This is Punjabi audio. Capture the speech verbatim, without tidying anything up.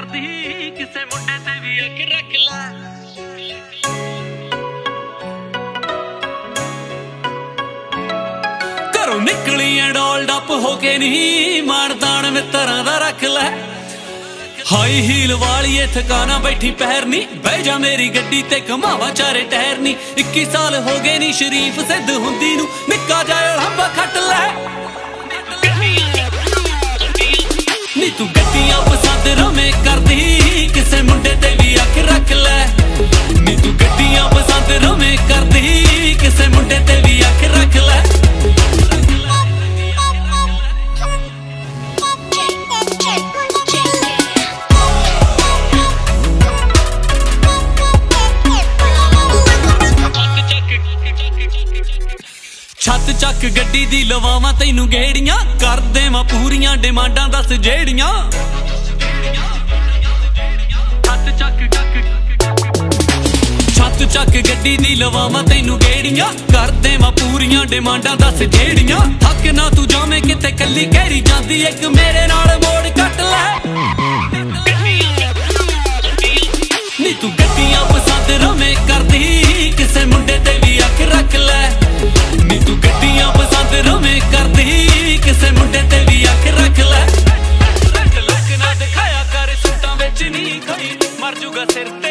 ਕਰਦੀ ਕਿਸੇ ਮੁੰਡੇ ਤੇ ਵੀ ਅੱਖ ਰੱਖ ਲੈ। ਘਰੋਂ ਨਿਕਲੀ ਐ ਡੋਲ ਡੱਪ ਹੋ ਕੇ ਨੀ ਮਾਣਦਾਨ ਮਿੱਤਰਾਂ ਦਾ ਰੱਖ ਲੈ। ਹਾਈ ਹੀਲ ਵਾਲੀਏ ਥਕਾਣਾ ਬੈਠੀ ਪੈਰ ਨੀ ਬਹਿ ਜਾ ਮੇਰੀ ਗੱਡੀ ਤੇ ਘਮਾਵਾ ਚਾਰੇ ਟਾਇਰ ਨੀ। ਇੱਕੀ ਸਾਲ ਹੋ ਗਏ ਨੀ ਸ਼ਰੀਫ ਸਿੱਧ ਹੁੰਦੀ ਨੂੰ ਨਿੱਕਾ ਜਿਹਾ ਲੰਬਾ ਖੱਟ ਲੈ। ਨੀ ਤੂੰ ਗੱਡੀਆਂ ਪਸੰਦ ਰਵੇਂ ਕਰਦੀ ਕਿਸੇ ਮੁੰਡੇ ਤੇ ਵੀ ਅੱਖ ਰੱਖ ਲੈ। ਨੀ ਤੂੰ ਗੱਡੀਆਂ ਪਸੰਦ ਰਵੇਂ ਕਰਦੀ ਕਿਸੇ ਮੁੰਡੇ ਤੇ ਵੀ ਅੱਖ ਰੱਖ ਲੈ। ਛੱਤ ਚੱਕ ਗੱਡੀ ਦੀ ਲਵਾਵਾਂ ਤੈਨੂੰ ਗੇੜੀਆਂ ਕਰ ਦੇਵਾਂ ਪੂਰੀਆਂ ਡਿਮਾਂਡਾਂ ਦੱਸ ਜਿਹੜੀਆਂ। ਛੱਤ ਚੱਕ ਛੱਤ ਚੱਕ ਗੱਡੀ ਦੀ ਲਵਾਵਾਂ ਤੈਨੂੰ ਗੇੜੀਆਂ ਕਰ ਦੇਵਾਂ ਪੂਰੀਆਂ ਡਿਮਾਂਡਾਂ ਦੱਸ ਜਿਹੜੀਆਂ। ਥੱਕ ਨਾ ਤੂੰ ਜਾਵੇਂ ਕਿਤੇ ਕੱਲੀ ਕਹਿਰੀ ਜਾਂਦੀ ਇੱਕ ਮੇਰੇ ਨਾਲ ਮੋੜ ਕੱਟ ਲੈ। ਨੀ ਤੂੰ ਗੱਡੀਆਂ ਪਸੰਦ ਰਵੇਂ ਕਰਦੀ ਕਿਸੇ ਮੁੰਡੇ ਤੇ ਵੀ ਅੱਖ ਰੱਖ ਲੈ। ਨੀ ਤੂੰ ਗੱਡੀਆਂ ਪਸੰਦ ਰਵੇਂ ਕਰਦੀ ਕਿਸੇ ਮੁੰਡੇ ਤੇ ਵੀ ਅੱਖ ਰੱਖ ਲੈ। ਲੋਕ ਨਾ ਦਿਖਾਇਆ ਕਰ ਸੂਟਾਂ ਵਿੱਚ ਨੀ ਕੋਈ ਮਰ ਜੂਗਾ ਸਿਰ ਤੇ।